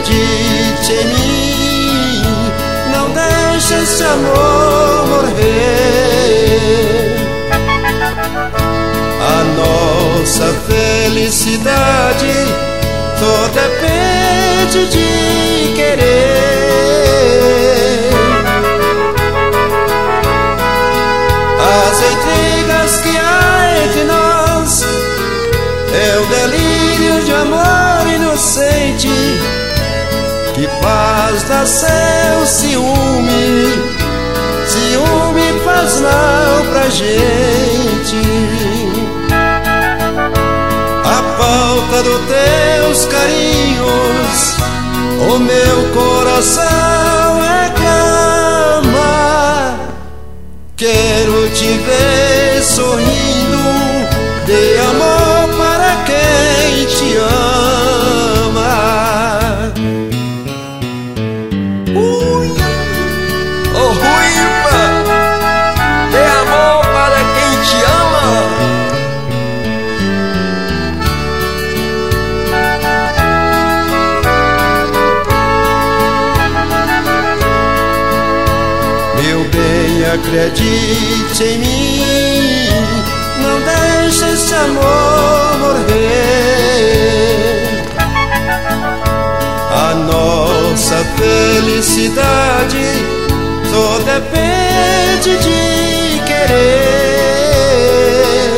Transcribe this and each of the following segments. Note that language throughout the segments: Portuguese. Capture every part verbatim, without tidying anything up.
acredite em mim, não deixe esse amor morrer. A nossa felicidade só depende de querer. As intrigas que há entre nós é o delírio de amor inocente que faz nascer o ciúme. Ciúme faz mal pra gente. A falta dos teus carinhos, o meu coração reclama. Quero te ver sorrindo, de amor para quem te ama. Ui, oh ruiva, de amor para quem te ama. Meu bem, acredite em mim, não deixe esse amor morrer. A nossa felicidade só depende de querer.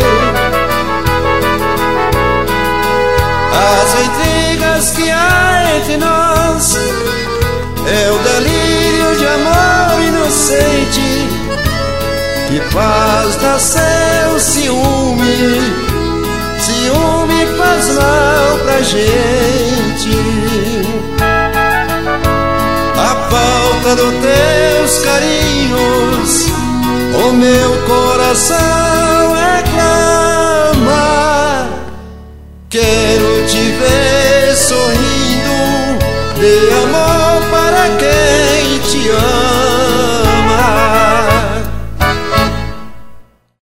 As intrigas que há entre nós é o delírio de amor inocente que faz nascer o ciúme. Ciúme faz mal pra gente. A falta dos teus carinhos, o meu coração reclama. Que